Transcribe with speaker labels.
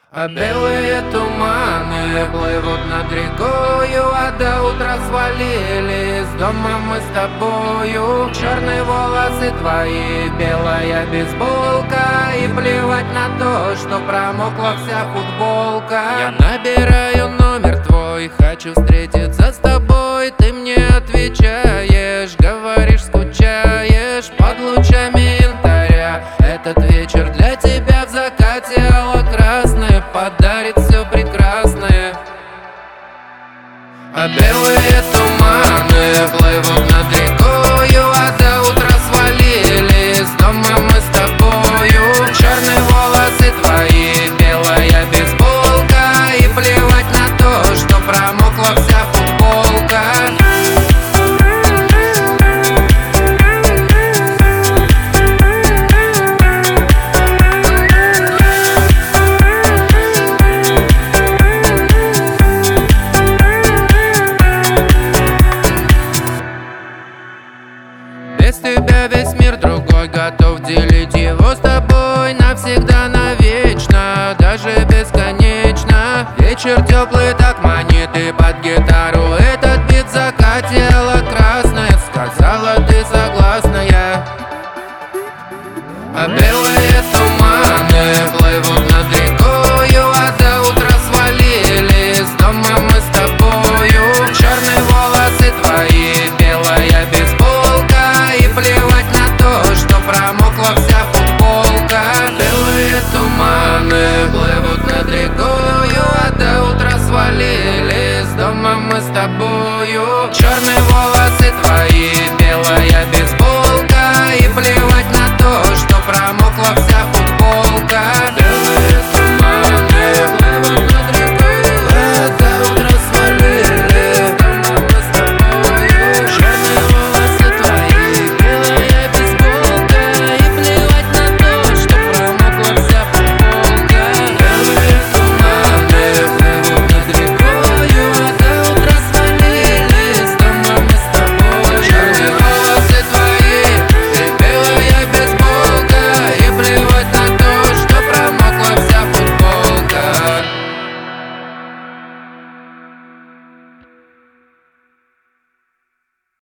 Speaker 1: А белые туманы плывут над рекою, а до утра свалились дома мы с тобою. Черные волосы твои, белая бейсболка, и плевать на то, что промокла вся футболка. Я набираю номер твой, хочу встретиться с тобой. Ты мне отвечаешь, говоришь, скучаешь. Под лучами янтаря этот вечер для тебя в закате алло-красное подарит все прекрасное. А белые туманы плывут над рекою, а до утра свалились дома мы с тобою. Черные волосы твои, белая бейсболка, и плевать на то, что промокла вся футболка. Без тебя весь мир другой, готов делить его с тобой навсегда, навечно, даже бесконечно. Вечер теплый так манит, и под гитару этот бит закатила красная. Сказала, ты согласная. А белые туманы плывут над рекою, а до утра свалились дома мы с тобою. Черные волосы твои, белая бейсболка, и плевать на то, что промокла вся футболка. Белые туманы плывут над рекою, а до утра свалились дома мы с тобою.